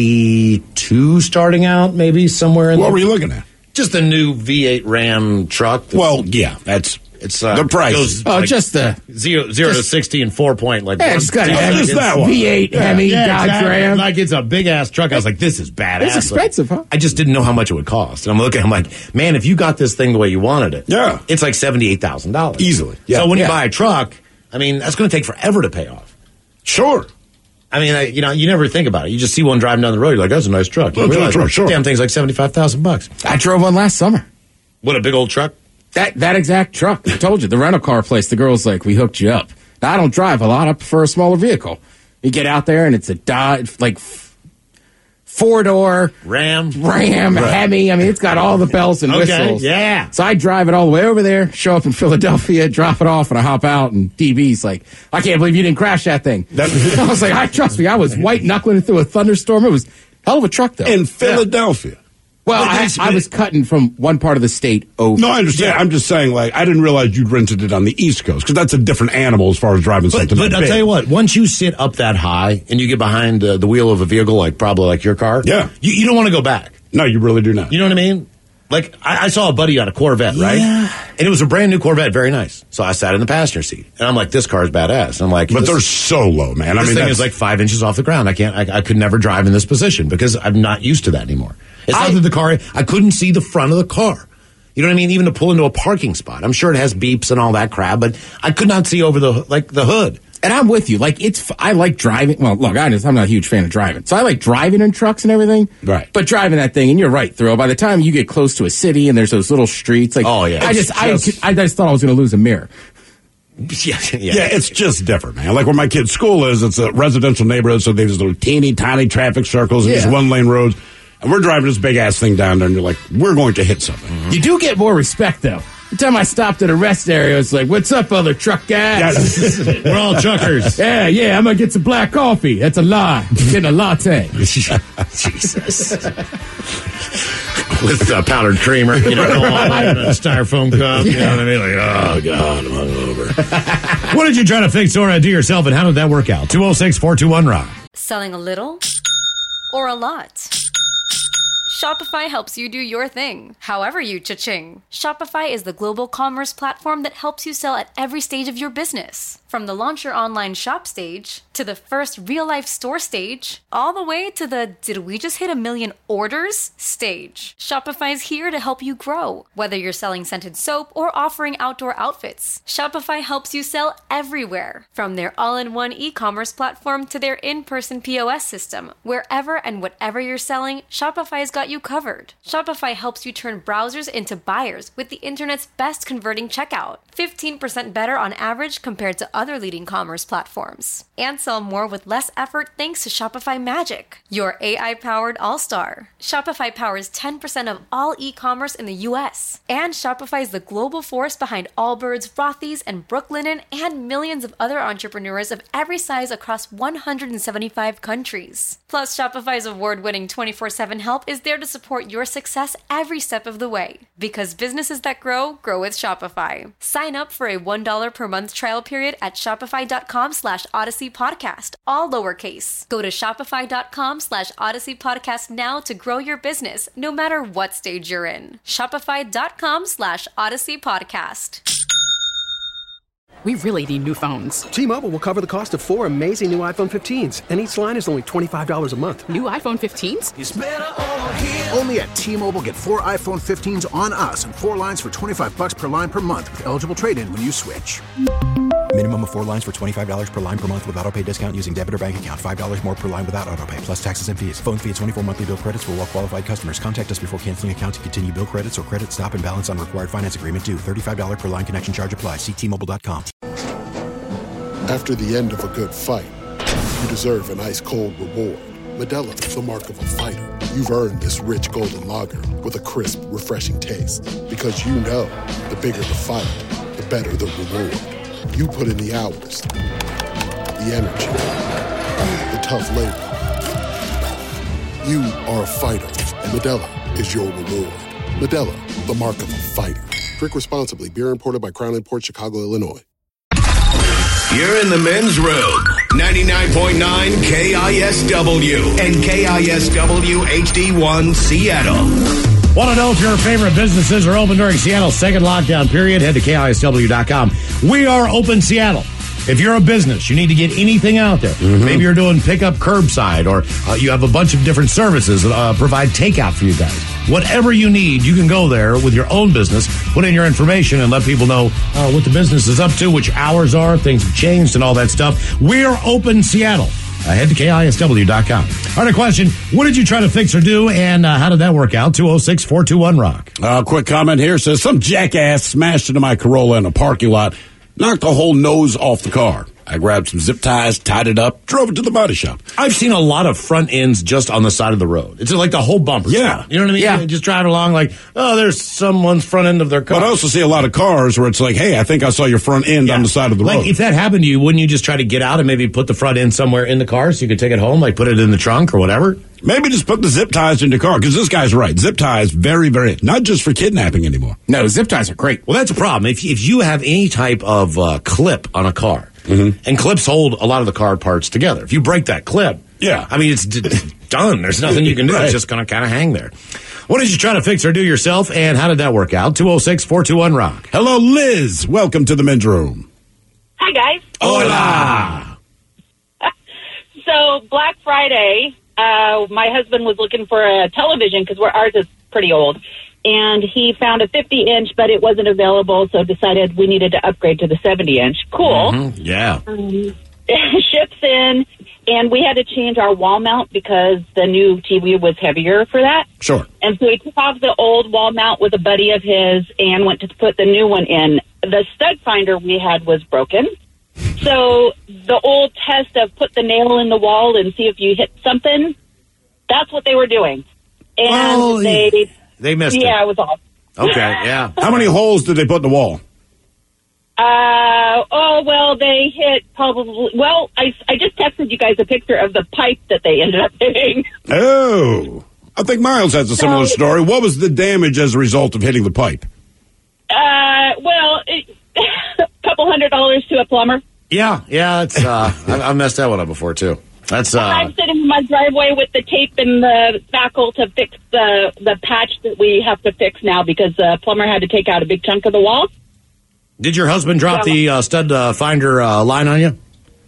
S12: sixty-two starting out, maybe somewhere in
S5: What
S12: there.
S5: were you looking at?
S12: Just a new V eight Ram truck.
S5: Well, yeah, that's
S12: It's uh,
S5: the price.
S12: goes
S11: Oh,
S12: like
S11: just the
S12: zero, zero
S11: just-
S12: to sixty in four point. Like
S11: Yeah,
S12: one-
S11: it's got a
S12: zero
S11: Hemi,
S12: to
S5: just that one.
S11: V eight Hemi
S12: Yeah,
S11: Dodge
S12: exactly.
S11: Ram.
S12: Like it's a big ass truck. I was like, this is badass.
S11: It's expensive, huh?
S12: I just didn't know how much it would cost. And I'm looking, I'm like, man, if you got this thing the way you wanted it,
S5: Yeah.
S12: it's like seventy-eight thousand dollars.
S5: Easily. Yeah.
S12: So when
S11: Yeah.
S12: you buy a truck, I mean, that's going to take forever to pay off.
S5: Sure.
S12: I mean, I, you know, you never think about it. You just see one driving down the road. You're like, that's a nice truck. You
S5: That's a
S12: realize,
S5: truck, sure.
S12: Damn thing's like seventy-five thousand bucks.
S11: I drove one last summer.
S12: What a big old truck.
S11: That that exact truck. I told you, the rental car place, the girl's like, we hooked you up. Now, I don't drive a lot. I prefer a smaller vehicle. You get out there and it's a Dodge, like four door
S12: Ram.
S11: Ram,
S12: Right.
S11: Hemi. I mean, it's got all the bells and
S12: Okay,
S11: whistles.
S12: yeah.
S11: So I drive it all the way over there, show up in Philadelphia, drop it off, and I hop out. And D B's like, I can't believe you didn't crash that thing. I was like, I trust me. I was white knuckling through a thunderstorm. It was a hell of a truck, though.
S5: In Philadelphia.
S11: Well,
S5: But
S11: I,
S5: it's-
S11: I was cutting from one part of the state over.
S5: No, I understand. I'm just saying, like, I didn't realize you'd rented it on the East Coast because that's a different animal as far as driving
S12: But,
S5: something
S12: but
S5: that
S12: I'll
S5: big.
S12: tell you what, once you sit up that high and you get behind uh, the wheel of a vehicle, like probably like your car,
S5: Yeah.
S12: you, you don't want to go back.
S5: No, you really do not.
S12: You know what I mean? Like, I, I saw a buddy on a Corvette, right?
S11: Yeah.
S12: And it was a brand new Corvette, very nice. So I sat in the passenger seat. And I'm like, this car's badass. And I'm like,
S5: But
S12: this,
S5: they're so low, man. I
S12: this
S5: mean,
S12: thing
S5: that's,
S12: is like five inches off the ground. I can't, I, I could never drive in this position because I'm not used to that anymore. It's
S11: I-
S12: not that the car, I couldn't see the front of the car. You know what I mean? Even to pull into a parking spot. I'm sure it has beeps and all that crap, but I could not see over the, like, the hood.
S11: And I'm with you. Like, it's, I like driving. Well, look, I just, I'm not a huge fan of driving. So I like driving in trucks and everything.
S5: Right.
S11: But driving that thing, and you're right, Thrill, by the time you get close to a city and there's those little streets, like,
S12: Oh, yeah.
S11: I
S12: It's
S11: just, I,
S5: just-
S11: I just thought I was going to lose a mirror.
S12: Yeah, yeah.
S5: yeah, it's just different, man. Like where my kid's school is, it's a residential neighborhood, so there's little teeny tiny traffic circles and
S11: Yeah.
S5: these one lane roads. And we're driving this big ass thing down there, and you're like, we're going to hit something.
S11: You do get more respect, though. Every time I stopped at a rest area, it's like, what's up, other truck guys?
S5: Yeah.
S12: We're all truckers.
S11: Yeah, yeah, I'm going to get some black coffee. That's a lie. Getting a latte.
S12: Jesus. With uh, powdered creamer, you know, go on in a styrofoam cup. You know what I mean? Like, oh, God, I'm hungover. What did you try to fix or uh, do yourself, and how did that work out? two oh six, four two one, rock.
S15: Selling a little or a lot? Shopify helps you do your thing, however you cha-ching. Shopify is the global commerce platform that helps you sell at every stage of your business. From the launch your online shop stage, to the first real-life store stage, all the way to the did we just hit a million orders stage. Shopify's here to help you grow. Whether you're selling scented soap or offering outdoor outfits, Shopify helps you sell everywhere. From their all-in-one e-commerce platform to their in-person P O S system, wherever and whatever you're selling, Shopify's got you covered. Shopify helps you turn browsers into buyers with the internet's best converting checkout. fifteen percent better on average compared to other leading commerce platforms. And sell more with less effort thanks to Shopify Magic, your A I-powered all-star. Shopify powers ten percent of all e-commerce in the U S. And Shopify is the global force behind Allbirds, Rothy's, and Brooklinen, and millions of other entrepreneurs of every size across one hundred seventy-five countries. Plus, Shopify's award-winning twenty-four seven help is there there to support your success every step of the way. Because businesses that grow, grow with Shopify. Sign up for a one dollar per month trial period at shopify.com slash Odyssey Podcast, all lowercase. Go to shopify.com slash Odyssey Podcast now to grow your business, no matter what stage you're in. Shopify.com slash Odyssey Podcast.
S16: We really need new phones.
S17: T-Mobile will cover the cost of four amazing new iPhone fifteens, and each line is only twenty-five dollars a month.
S16: New iPhone fifteens?
S18: It's better over here. Only at T-Mobile, get four iPhone fifteens on us and four lines for twenty-five bucks per line per month with eligible trade-in when you switch.
S19: Minimum of four lines for twenty-five dollars per line per month with autopay discount using debit or bank account. five dollars more per line without autopay, plus taxes and fees. Phone fee at twenty-four monthly bill credits for well-qualified customers. Contact us before canceling account to continue bill credits or credit stop and balance on required finance agreement due. thirty-five dollars per line connection charge applies. See T Mobile dot com.
S20: After the end of a good fight, you deserve an ice-cold reward. Modelo is the mark of a fighter. You've earned this rich golden lager with a crisp, refreshing taste. Because you know, the bigger the fight, the better the reward. You put in the hours, the energy, the tough labor. You are a fighter, and Modelo is your reward. Modelo, the mark of a fighter. Drink responsibly. Beer imported by Crown Imports, Chicago, Illinois.
S10: You're in the men's room. ninety-nine point nine K I S W and K I S W H D one Seattle.
S12: Want to know if your favorite businesses are open during Seattle's second lockdown period? Head to K I S W dot com. We are open Seattle. If you're a business, you need to get anything out there. Mm-hmm. Maybe you're doing pickup curbside, or uh, you have a bunch of different services that uh, provide takeout for you guys. Whatever you need, you can go there with your own business, put in your information, and let people know uh, what the business is up to, which hours are, things have changed, and all that stuff. We're open Seattle. Uh, head to K I S W dot com. All right, a question. What did you try to fix or do, and uh, how did that work out? two oh six, four two one, rock.
S5: Uh, quick comment here says, some jackass smashed into my Corolla in a parking lot, knocked the whole nose off the car. I grabbed some zip ties, tied it up, drove it to the body shop.
S12: I've seen a lot of front ends just on the side of the road. It's like the whole bumper.
S5: Yeah.
S12: You know what I mean?
S5: Yeah.
S12: Just driving along like, oh, there's someone's front end of their car.
S5: But I also see a lot of cars where it's like, hey, I think I saw your front end yeah. on the side of the
S12: like,
S5: road.
S12: If that happened to you, wouldn't you just try to get out and maybe put the front end somewhere in the car so you could take it home, like put it in the trunk or whatever?
S5: Maybe just put the zip ties in your car, because this guy's right. Zip ties, very, very, not just for kidnapping anymore.
S11: No, zip ties are great.
S12: Well, that's a problem. If, if you have any type of uh, clip on a car, mm-hmm. and clips hold a lot of the car parts together. If you break that clip,
S5: yeah,
S12: I mean, it's d- done. There's nothing you can do. Right. It's just going to kind of hang there. What did you try to fix or do yourself, and how did that work out? two oh six, four two one, rock.
S5: Hello, Liz. Welcome to the men's room.
S21: Hi, guys.
S12: Hola.
S21: So, Black Friday, uh, my husband was looking for a television because ours is pretty old. And he found a fifty inch, but it wasn't available, so decided we needed to upgrade to the seventy inch. Cool.
S12: Mm-hmm. Yeah.
S21: Um, ships in, and we had to change our wall mount because the new T V was heavier for that.
S5: Sure.
S21: And so he took off the old wall mount with a buddy of his and went to put the new one in. The stud finder we had was broken. So the old test of put the nail in the wall and see if you hit something, that's what they were doing. And
S12: oh,
S21: they...
S12: They missed
S21: yeah,
S12: it.
S21: Yeah, it was awesome.
S12: Okay, yeah.
S5: How many holes did they put in the wall?
S21: Uh, oh, well, they hit probably, well, I, I just texted you guys a picture of the pipe that they ended up hitting.
S5: Oh, I think Miles has a similar so, story. What was the damage as a result of hitting the pipe?
S21: Uh, well, it, a couple hundred dollars to a plumber.
S12: Yeah, yeah, it's, uh, I, I messed that one up before, too. That's, uh,
S21: I'm sitting in my driveway with the tape and the spackle to fix the the patch that we have to fix now because the plumber had to take out a big chunk of the wall.
S12: Did your husband drop so, the uh, stud uh, finder uh, line on you?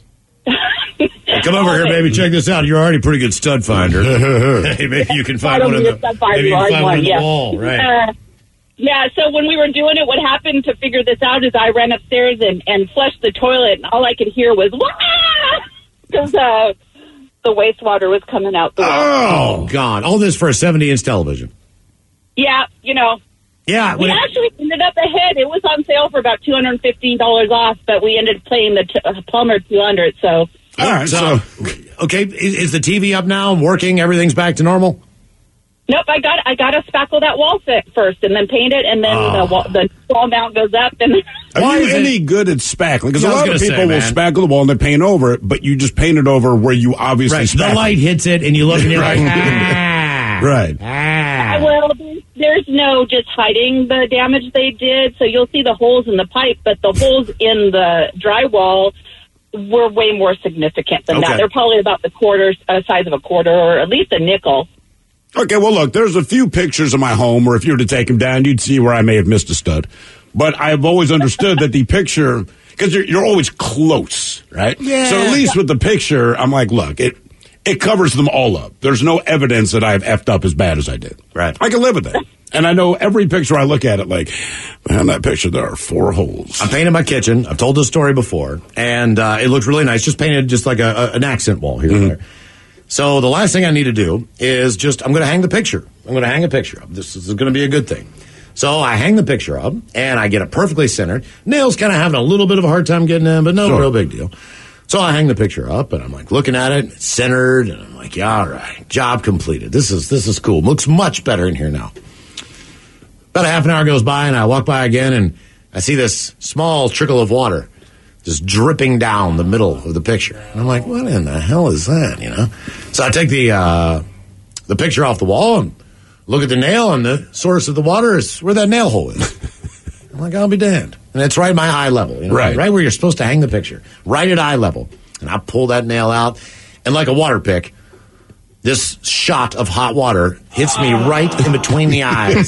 S12: Hey, come over here, baby. Check this out. You're already a pretty good stud finder. Hey, maybe you can find one in the, maybe you can find one in the wall, right?
S21: Uh, yeah, so when we were doing it, what happened to figure this out is I ran upstairs and, and flushed the toilet, and all I could hear was, wah! Because, uh, the wastewater was coming out the wall.
S12: Oh, God. All this for a seventy inch television.
S21: Yeah, you know.
S12: Yeah.
S21: We actually ended up ahead. It was on sale for about two hundred fifteen dollars off, but we ended up paying the t- uh, plumber two hundred dollars, so.
S12: All right, so. Okay, is, is the T V up now, working, everything's back to normal?
S21: Nope, I got I got to spackle that wall fit first and then paint it, and then oh. the, wall, the wall mount goes up. And
S5: Are
S21: Why
S5: you any it? good at spackling? Because
S12: yeah,
S5: a lot of people say, will spackle the wall and they paint over it, but you just paint it over where you obviously
S12: right.
S5: spackle.
S12: The light hits it, and you look and you're like, ah.
S5: Right.
S12: Ah.
S21: Yeah, well, there's, there's no just hiding the damage they did. So you'll see the holes in the pipe, but the holes in the drywall were way more significant than
S5: Okay.
S21: that. They're probably about the quarter uh, size of a quarter, or at least a nickel.
S5: Okay, well, look, there's a few pictures of my home where if you were to take them down, you'd see where I may have missed a stud. But I've always understood that the picture, because you're, you're always close, right?
S12: Yeah.
S5: So at least with the picture, I'm like, look, it it covers them all up. There's no evidence that I've effed up as bad as I did.
S12: Right.
S5: I can live with that. And I know every picture I look at it like, man, that picture, there are four holes.
S12: I'm painting my kitchen. I've told this story before, and uh, it looks really nice. Just painted just like a, a, an accent wall here
S5: Mm-hmm.
S12: and there. So the last thing I need to do is just, I'm going to hang the picture. I'm going to hang a picture up. This is going to be a good thing. So I hang the picture up, and I get it perfectly centered. Nail's kind of having a little bit of a hard time getting in, but no
S5: Sure.
S12: real big deal. So I hang the picture up, and I'm like looking at it, it's centered, and I'm like, yeah, all right, job completed. This is this is cool. Looks much better in here now. About a half an hour goes by, and I walk by again, and I see this small trickle of water just dripping down the middle of the picture. And I'm like, what in the hell is that, you know? So I take the uh, the picture off the wall and look at the nail, and the source of the water is where that nail hole is. I'm like, I'll be damned. And it's right at my eye level, you know,
S5: Right.
S12: right where you're supposed to hang the picture, right at eye level. And I pull that nail out, and like a water pick, this shot of hot water hits me right in between the eyes.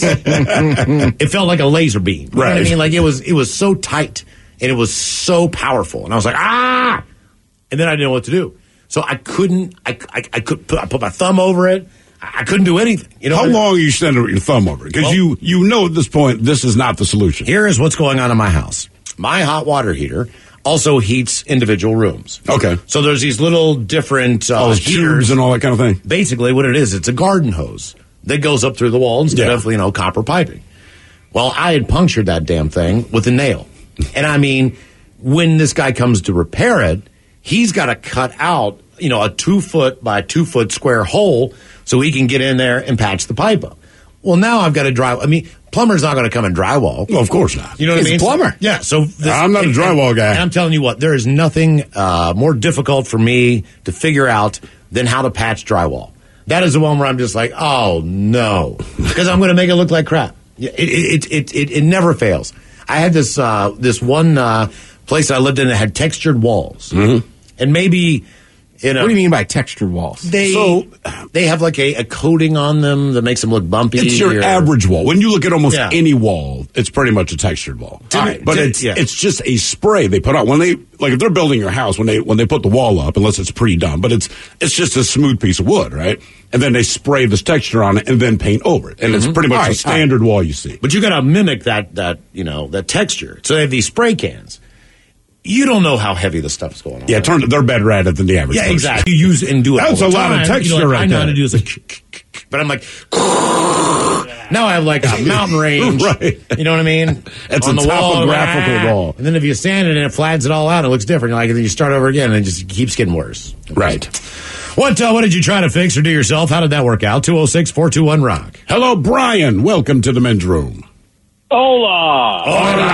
S12: It felt like a laser beam. You know what I
S5: Right.
S12: mean? Like it was, it was so tight, and it was so powerful. And I was like, ah! And then I didn't know what to do. So I couldn't, I, I, I could put, I put my thumb over it. I, I couldn't do anything. You know,
S5: How long are you sending your thumb over it? Because
S12: Well-
S5: you, you know at this point, this is not the solution.
S12: Here is what's going on in my house. My hot water heater also heats individual rooms.
S5: Okay.
S12: So there's these little different uh,
S5: All those
S12: heaters
S5: tubes and all that kind of thing.
S12: Basically, what it is, it's a garden hose that goes up through the wall instead
S5: Yeah.
S12: of, you know, copper piping. Well, I had punctured that damn thing with a nail. And I mean, when this guy comes to repair it, he's got to cut out, you know, a two foot by two foot square hole so he can get in there and patch the pipe up. Well, now I've got to dry. I mean, plumber's not going to come and drywall.
S5: Well, of course not.
S12: You know what
S11: He's
S12: I mean?
S11: a plumber.
S12: So- yeah. So this,
S5: I'm not a
S12: and-
S5: drywall
S12: and-
S5: guy.
S12: And I'm telling you what, there is nothing uh, more difficult for me to figure out than how to patch drywall. That is the one where I'm just like, oh no, because I'm going to make it look like crap. Yeah, It it, it it it never fails. I had this uh, this one uh, place I lived in that had textured walls,
S5: Mm-hmm.
S12: and maybe. You know,
S11: What do you mean by textured walls?
S12: They
S5: So-
S12: they have like a, a coating on them that makes them look bumpy.
S5: It's your
S12: or-
S5: average wall. When you look at almost
S12: Yeah.
S5: any wall, it's pretty much a textured wall.
S12: All right,
S5: But
S12: did-
S5: it's
S12: yeah.
S5: it's just a spray they put on when they like if they're building your house when they when they put the wall up, unless it's pre-done. But it's it's just a smooth piece of wood, right? And then they spray this texture on it and then paint over it, and it's pretty much
S12: All
S5: the
S12: right,
S5: standard wall you see.
S12: But you got to mimic that that you know that texture. So they have these spray cans. You don't know how heavy the stuff's going on.
S5: Yeah, turn they're better at it than the average.
S12: Yeah,
S5: person.
S12: exactly. You use it and do it.
S5: That's
S12: all the
S5: a lot of
S12: time.
S5: texture
S12: You know, like,
S5: right
S12: I know how
S5: there.
S12: to do is like, but I'm like, now I have like a mountain range.
S5: Right.
S12: You know what I mean?
S5: It's
S12: on
S5: a
S12: the wall,
S5: topographical
S12: ah.
S5: wall.
S12: And then if you sand it and it flattens it all out, it looks different. Like, and then you start over again, and it just keeps getting worse.
S5: Right.
S12: What uh, what did you try to fix or do yourself? How did that work out? two oh six, four two one, rock.
S5: Hello, Brian. Welcome to the men's room.
S7: Hola.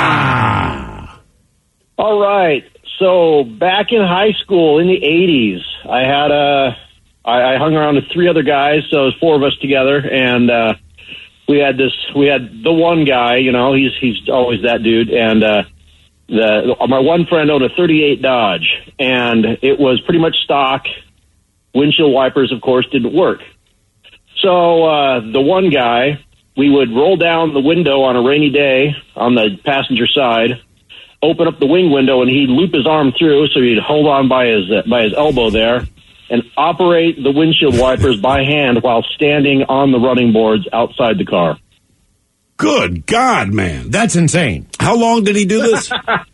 S5: Hola.
S7: All right. So back in high school in the eighties, I had a, I, I hung around with three other guys. So it was four of us together, and uh, we had this. We had the one guy. You know, he's he's always that dude. And uh, the my one friend owned a thirty-eight Dodge, and it was pretty much stock. Windshield wipers, of course, didn't work. So uh, the one guy, we would roll down the window on a rainy day on the passenger side, open up the wing window, and he'd loop his arm through, so he'd hold on by his uh, by his elbow there, and operate the windshield wipers by hand while standing on the running boards outside the car.
S5: Good God, man.
S12: That's insane.
S5: How long did he do this?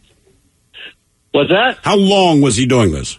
S7: What's that?
S5: How long was he doing this?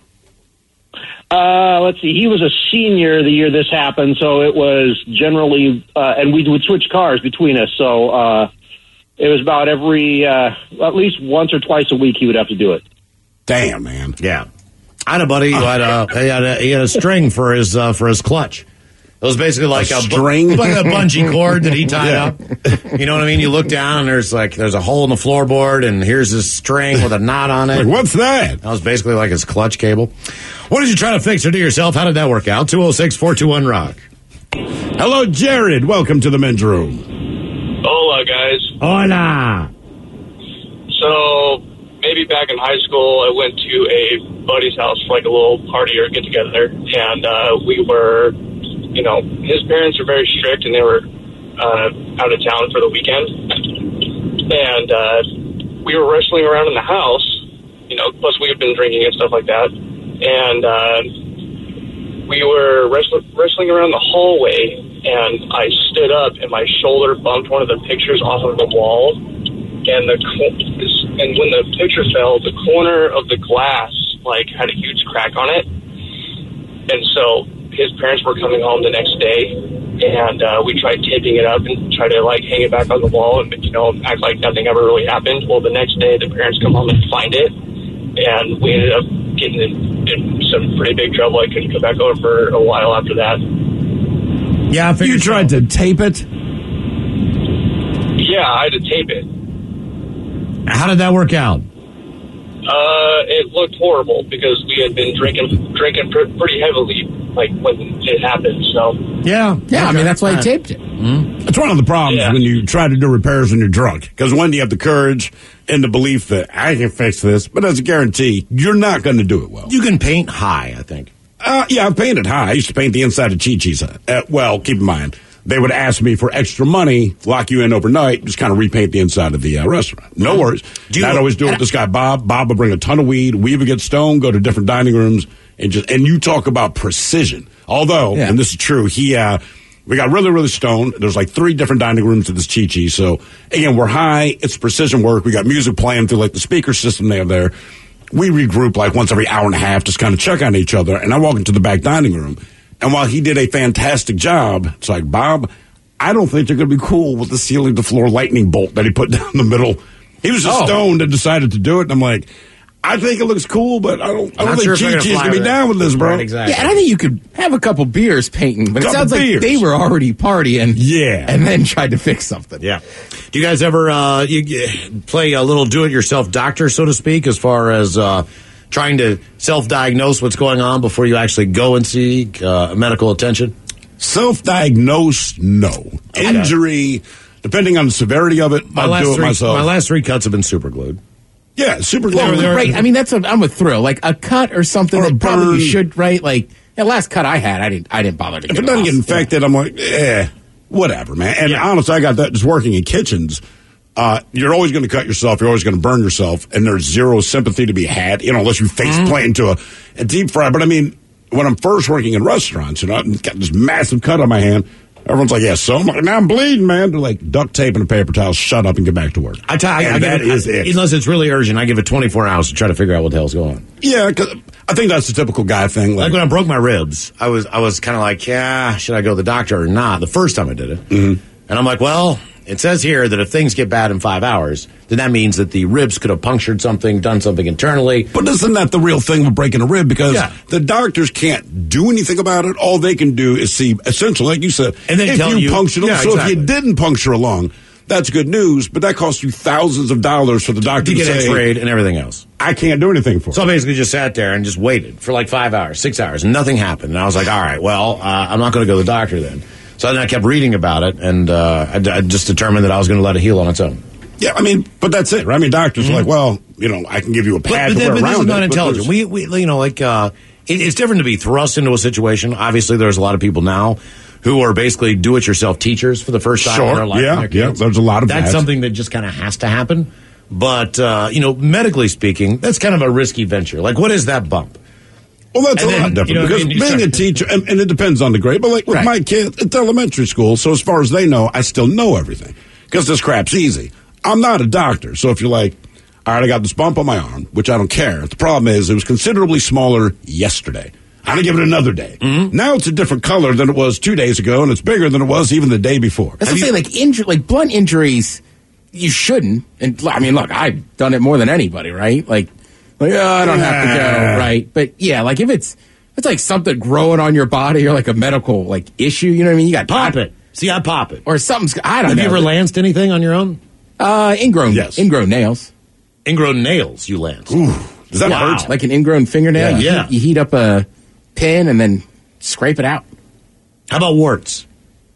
S7: Uh, let's see. He was a senior the year this happened, so it was generally, uh, and we would switch cars between us. So uh, it was about every, uh, at least once or twice a week he would have to do it.
S5: Damn, man.
S12: Yeah. I had a buddy who had a, he had a, he had a string for his uh, for his clutch. It was basically like
S5: A
S12: a, bu-
S5: string?
S12: like a bungee cord that he tied
S5: Yeah.
S12: up. You know what I mean? You look down and there's like there's a hole in the floorboard, and here's this string with a knot on it.
S5: Like, what's that?
S12: That was basically like his clutch cable. What did you try to fix or do yourself? How did that work out? two oh six, four two one, rock.
S5: Hello, Jared. Welcome to the men's room.
S6: Hola, guys.
S5: Hola.
S6: So, maybe back in high school, I went to a buddy's house for like a little party or get together, and uh, we were, you know, his parents are very strict, and they were uh, out of town for the weekend, and uh, we were wrestling around in the house, you know, plus we had been drinking and stuff like that, and uh, we were wrestling, wrestling around the hallway, and I stood up, and my shoulder bumped one of the pictures off of the wall, and the and when the picture fell, the corner of the glass, like, had a huge crack on it, and so his parents were coming home the next day, and uh, we tried taping it up and tried to, like, hang it back on the wall and, you know, act like nothing ever really happened. Well, the next day, the parents come home and find it, and we ended up getting in, in some pretty big trouble. I couldn't come back over for a while after that.
S5: Yeah, I you tried so. to tape it?
S6: Yeah, I had to tape it.
S12: How did that work out?
S6: Uh, it looked horrible because we had been drinking drinking pr- pretty heavily, like, when it happened, so.
S5: Yeah.
S11: Yeah, I mean, that's why I taped it.
S5: Mm-hmm. That's one of the problems yeah. when you try to do repairs when you're drunk. Because when you have the courage and the belief that I can fix this, but as a guarantee, you're not going to do it well.
S12: You can paint high, I think.
S5: Uh, yeah, I've painted high. I used to paint the inside of Chi-Chi's. Uh, well, keep in mind, they would ask me for extra money, lock you in overnight, just kind of repaint the inside of the uh, restaurant. No worries. Do you I'd always do it with this guy, Bob. Bob would bring a ton of weed. We would get stoned, go to different dining rooms, and just and you talk about precision. Although, yeah. and this is true, he uh, we got really, really stoned. There's like three different dining rooms at this Chi-Chi. So, again, we're high. It's precision work. We got music playing through like the speaker system they have there. We regroup like once every hour and a half, just kind of check on each other. And I walk into the back dining room. And while he did a fantastic job, it's like, Bob, I don't think you're going to be cool with the ceiling to floor lightning bolt that he put down the middle. He was just oh. stoned and decided to do it. And I'm like, I think it looks cool, but I don't, I don't think sure Chi-Chi's going to be down with this, bro.
S11: Right, exactly. Yeah, and I think you could have a couple beers painting, but it sounds like beers. They were already partying.
S5: Yeah.
S11: And then tried to fix something.
S12: Yeah. Do you guys ever uh, you, play a little do-it-yourself doctor, so to speak, as far as uh, trying to self-diagnose what's going on before you actually go and seek uh, medical attention?
S5: Self-diagnose, no. Okay. Injury, depending on the severity of it,
S12: my
S5: I'll
S12: last
S5: do it
S12: three,
S5: myself.
S12: My last three cuts have been super glued.
S5: Yeah, super
S11: glue.
S5: Well,
S11: right. I mean, that's a, I'm a thrill. Like a cut or something or that probably you should, right? Like the last cut I had, I didn't, I didn't bother to.
S5: If
S11: get
S5: it doesn't
S11: off.
S5: get infected, yeah. I'm like, eh, whatever, man. And yeah. honestly, I got that just working in kitchens. Uh, you're always going to cut yourself. You're always going to burn yourself, and there's zero sympathy to be had, you know, unless you face mm-hmm. plant into a, a deep fry. But I mean, when I'm first working in restaurants, you know, I've got this massive cut on my hand. Everyone's like, yeah, so I'm like, now I'm bleeding, man. They're like, duct tape and a paper towel, shut up and get back to work.
S12: I tell you, I, I
S5: that
S12: it,
S5: is
S12: I,
S5: it.
S12: Unless it's really urgent, I give it twenty-four hours to try to figure out what the hell's going on.
S5: Yeah, cause I think that's the typical guy thing.
S12: Like, like when I broke my ribs, I was I was kind of like, yeah, should I go to the doctor or not? The first time I did it. Mm-hmm. And I'm like, well, it says here that if things get bad in five hours, then that means that the ribs could have punctured something, done something internally.
S5: But isn't that the real thing with breaking a rib? Because yeah. the doctors can't do anything about it. All they can do is see, essentially, like you said,
S12: and then
S5: if
S12: tell
S5: you,
S12: you
S5: punctured them.
S12: Yeah,
S5: so
S12: exactly.
S5: if you didn't puncture a lung, that's good news, but that costs you thousands of dollars for the doctor
S12: to
S5: to
S12: get
S5: say,
S12: x-rayed and everything else.
S5: I can't do anything for it.
S12: So I basically just sat there and just waited for like five hours, six hours, and nothing happened. And I was like, all right, well, uh, I'm not going to go to the doctor then. So then I kept reading about it, and uh, I, I just determined that I was going to let it heal on its own.
S5: Yeah, I mean, but that's it, right? I mean, doctors mm-hmm. are like, well, you know, I can give you a pad
S12: but, but
S5: to wear
S12: but
S5: around
S12: this is not
S5: it,
S12: intelligent. We, we, you know, like, uh, it, it's different to be thrust into a situation. Obviously, there's a lot of people now who are basically do-it-yourself teachers for the first time
S5: sure.
S12: in their life.
S5: Yeah,
S12: their
S5: yeah, there's a lot of
S12: That's
S5: that.
S12: something that just kind of has to happen. But, uh, you know, medically speaking, that's kind of a risky venture. Like, what is that bump?
S5: Well, that's
S12: and
S5: a
S12: then,
S5: lot different
S12: you know,
S5: because
S12: I mean,
S5: being
S12: start,
S5: a teacher, and, and it depends on the grade, but like with
S12: right.
S5: my kids, it's elementary school, so as far as they know, I still know everything because this crap's easy. I'm not a doctor, so if you're like, all right, I got this bump on my arm, which I don't care. The problem is it was considerably smaller yesterday. I'm going to give it another day. Mm-hmm. Now it's a different color than it was two days ago, and it's bigger than it was even the day before.
S11: That's what I'm saying, like, inju- like blunt injuries, you shouldn't. And I mean, look, I've done it more than anybody, right? Like, Like, oh, I don't yeah. have to go, right? But yeah, like if it's if it's like something growing on your body or like a medical like issue, you know what I mean? You got
S12: pop it. See, I pop it.
S11: Or something's. I don't
S12: have
S11: know.
S12: Have you ever lanced anything on your own?
S11: Uh, ingrown.
S5: Yes.
S11: Ingrown nails.
S12: Ingrown nails. You lanced.
S5: Ooh, does that
S11: wow.
S5: hurt?
S11: Like an ingrown fingernail.
S12: Yeah.
S11: You,
S12: yeah.
S11: Heat, you heat up a pin and then scrape it out.
S12: How about warts?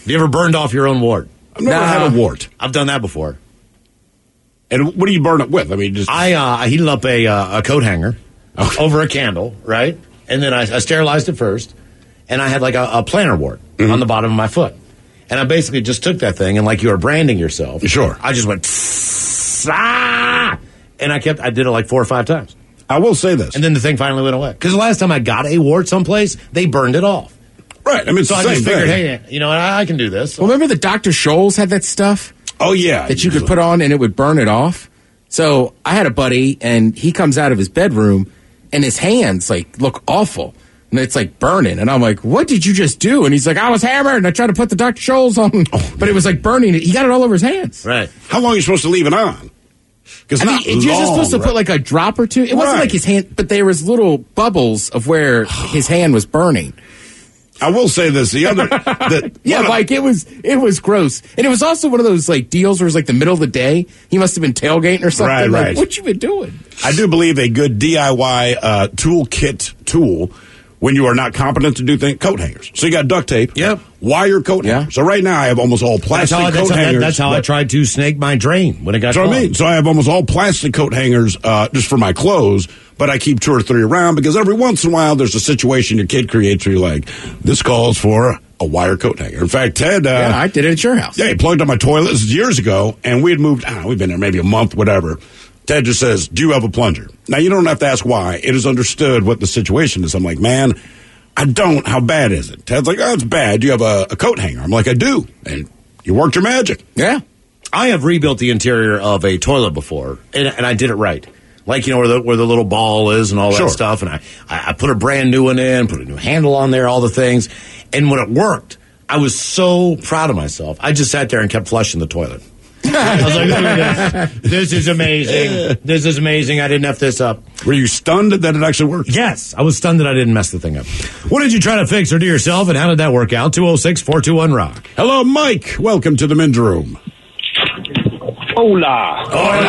S12: Have you ever burned off your own wart?
S5: I've never
S12: Nah.
S5: had a wart.
S12: I've done that before.
S5: And what do you burn it with? I mean, just
S12: I uh, I heated up a uh, a coat hanger over a candle, right? And then I, I sterilized it first, and I had like a, a plantar wart
S5: Mm-hmm.
S12: on the bottom of my foot. And I basically just took that thing, and like you were branding yourself.
S5: Sure.
S12: I just went, ah! And I kept, I did it like four or five times.
S5: I will say this.
S12: And then the thing finally went away. Because the last time I got a wart someplace, they burned it off.
S5: Right. I mean, it's
S12: so
S5: the
S12: I
S5: same
S12: just figured,
S5: thing.
S12: hey, you know what, I, I can do this.
S11: Well, remember the Doctor Scholl's had that stuff?
S5: Oh, yeah.
S11: That you could put on and it would burn it off? So I had a buddy, and he comes out of his bedroom, and his hands, like, look awful. And it's, like, burning. And I'm like, what did you just do? And he's like, I was hammered, and I tried to put the Doctor Scholl's on. But it was, like, burning. He got it all over his hands.
S12: Right.
S5: How long are you supposed to leave it on? Because
S11: I mean, you're just supposed to put, like, a drop or two. It wasn't
S5: Right.
S11: like his hand, but there was little bubbles of where his hand was burning.
S5: I will say this: the other, the,
S11: yeah, like it was, it was gross, and it was also one of those like deals where it was like the middle of the day. He must have been tailgating or something.
S5: Right,
S11: like,
S5: right.
S11: what you been doing?
S5: I do believe a good D I Y uh, toolkit tool when you are not competent to do things, coat hangers. So you got duct tape.
S12: Yep.
S5: Wire coat hangers. So right now I have almost all
S12: That's
S5: plastic
S12: how, that's
S5: coat
S12: how,
S5: hangers.
S12: that's how I tried to snake my drain when it got
S5: That's what I
S12: clogged.
S5: mean. So I have almost all plastic coat hangers uh, just for my clothes, but I keep two or three around because every once in a while there's a situation your kid creates where you're like, this calls for a wire coat hanger. In fact, Ted... Uh,
S11: Yeah, I did it at your house.
S5: Yeah, he plugged up my toilet. This is years ago, and we had moved... I don't know, we've been there maybe a month, whatever. Ted just says, do you have a plunger? Now, you don't have to ask why. It is understood what the situation is. I'm like, man, I don't. How bad is it? Ted's like, oh, it's bad. Do you have a, a coat hanger? I'm like, I do. And you worked your magic.
S11: Yeah.
S12: I have rebuilt the interior of a toilet before, and, and I did it right. Like, you know, where the, where the little ball is and all that
S5: Sure.
S12: stuff. And I, I I put a brand new one in, put a new handle on there, all the things. And when it worked, I was so proud of myself. I just sat there and kept flushing the toilet. I was like, look at this. This is amazing. This is amazing. I didn't F this up.
S5: Were you stunned that it actually worked?
S12: Yes. I was stunned that I didn't mess the thing up. What did you try to fix or do yourself, and how did that work out? two oh six, four two one, rock.
S5: Hello, Mike. Welcome to the men's room.
S1: Hola.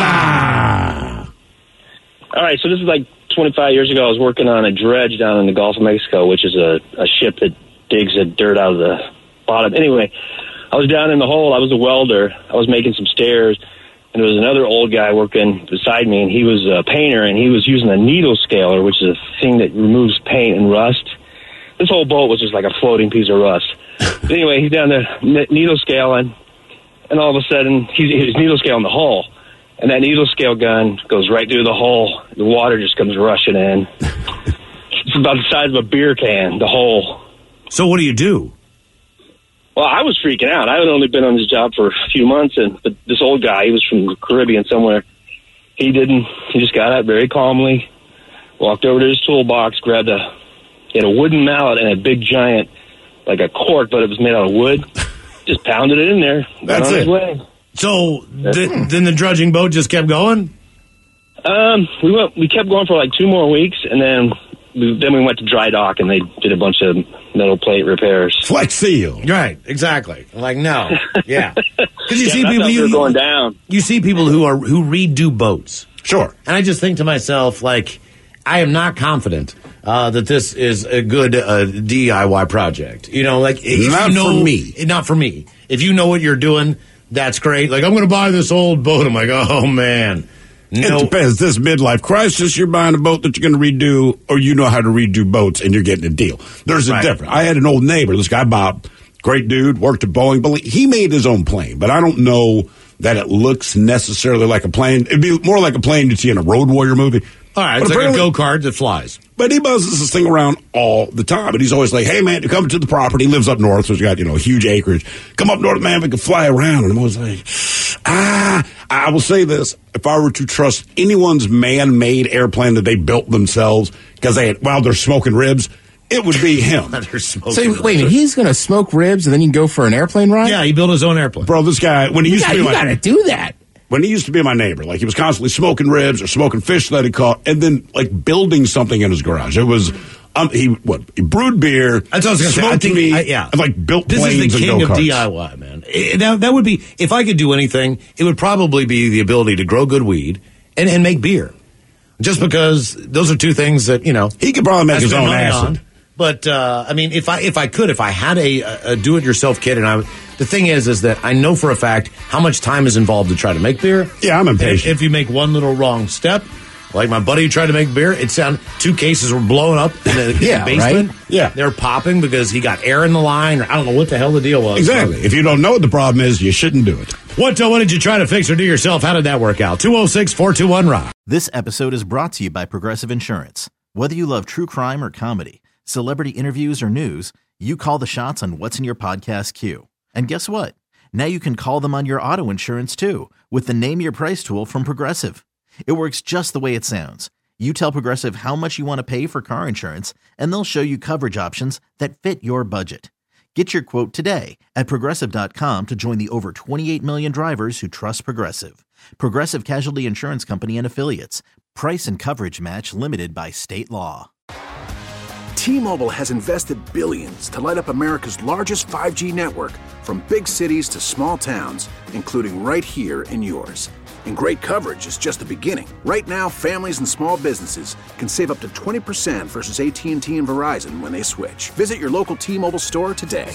S5: Hola.
S1: All right, so this is like twenty-five years ago. I was working on a dredge down in the Gulf of Mexico, which is a, a ship that digs the dirt out of the bottom. Anyway, I was down in the hole. I was a welder. I was making some stairs, and there was another old guy working beside me, and he was a painter, and he was using a needle scaler, which is a thing that removes paint and rust. This whole boat was just like a floating piece of rust. But anyway, he's down there ne- needle scaling, and all of a sudden, he's, he's needle scaling the hull. And that needle scale gun goes right through the hole. The water just comes rushing in. It's about the size of a beer can, the hole.
S12: So what do you do?
S1: Well, I was freaking out. I had only been on this job for a few months, and but this old guy, he was from the Caribbean somewhere. He didn't. He just got out very calmly, walked over to his toolbox, grabbed a, he had a wooden mallet and a big giant, like a cork, but it was made out of wood. Just pounded it in there.
S12: That's
S1: went on
S12: it.
S1: his way.
S12: So th- then the dredging boat just kept going?
S1: Um, we went. We kept going for like two more weeks, and then we, then we went to dry dock, and they did a bunch of metal plate repairs.
S5: Flex seal,
S12: right? Exactly. Like no, yeah. Because you
S1: Yeah,
S12: see
S1: that's
S12: people
S1: how
S12: you,
S1: they're going down.
S12: You see people who are who redo boats.
S5: Sure.
S12: And I just think to myself, like, I am not confident uh, that this is a good uh, D I Y project. You know, like if
S5: Not
S12: you know,
S5: for me.
S12: Not for me. If you know what you're doing, that's great. Like I'm going to buy this old boat. I'm like, oh man. No.
S5: It depends. This midlife crisis, you're buying a boat that you're going to redo, or you know how to redo boats and you're getting a deal. There's a
S12: Right.
S5: difference. I had an old neighbor, this guy Bob, great dude, worked at Boeing, but he made his own plane. But I don't know that it looks necessarily like a plane. It'd be more like a plane you'd see in a Road Warrior movie.
S12: All right,
S5: But
S12: it's like a
S5: apparently-
S12: go-kart that flies.
S5: But he buzzes this thing around all the time. And he's always like, hey, man, you come to the property. He lives up north, so he's got, you know, huge acreage. Come up north, man, we can fly around. And I'm always like, ah, I will say this. If I were to trust anyone's man-made airplane that they built themselves because they had, while they're smoking ribs, it would be him.
S12: They're smoking
S11: So
S12: ribs.
S11: wait a minute, he's going to smoke ribs and then you can go for an airplane ride?
S12: Yeah, he built his own airplane.
S5: Bro, this guy, when he
S11: You
S5: used
S11: got,
S5: to be
S11: you
S5: my...
S11: got to do that.
S5: When he used to be my neighbor, like he was constantly smoking ribs or smoking fish that he caught, and then like building something in his garage. It was um, he what he brewed beer,
S12: That's what I was going to say. I
S5: smoked
S12: think,
S5: meat,
S12: I, yeah,
S5: and like built
S12: This
S5: planes
S12: is the king
S5: and
S12: of
S5: go-karts.
S12: D I Y, man. Eh, that, that would be if I could do anything. It would probably be the ability to grow good weed and, and make beer. Just because those are two things that you know
S5: He could probably make
S12: I
S5: his
S12: spend
S5: own
S12: money
S5: acid.
S12: on. But uh, I mean, if I if I could, if I had a, a do-it-yourself kit, and I, the thing is, is that I know for a fact how much time is involved to try to make beer.
S5: Yeah, I'm impatient.
S12: If, if you make one little wrong step, like my buddy who tried to make beer, it sounded two cases were blowing up in the,
S11: yeah,
S12: in the basement.
S5: Right? Yeah,
S12: they're popping because he got air in the line, or I don't know what the hell the deal was.
S5: Exactly. If you don't know what the problem is, you shouldn't do it.
S12: What uh, what did you try to fix or do yourself? How did that work out? two oh six, four two one, rock.
S3: This episode is brought to you by Progressive Insurance. Whether you love true crime or comedy, celebrity interviews or news, you call the shots on what's in your podcast queue. And guess what? Now you can call them on your auto insurance too with the Name Your Price tool from Progressive. It works just the way it sounds. You tell Progressive how much you want to pay for car insurance, and they'll show you coverage options that fit your budget. Get your quote today at Progressive dot com to join the over twenty-eight million drivers who trust Progressive. Progressive Casualty Insurance Company and Affiliates. Price and coverage match limited by state law.
S18: T-Mobile has invested billions to light up America's largest five G network, from big cities to small towns, including right here in yours. And great coverage is just the beginning. Right now, families and small businesses can save up to twenty percent versus A T and T and Verizon when they switch. Visit your local T-Mobile store today.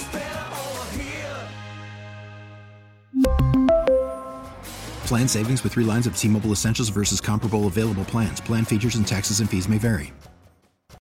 S19: Plan savings with three lines of T-Mobile Essentials versus comparable available plans. Plan features and taxes and fees may vary.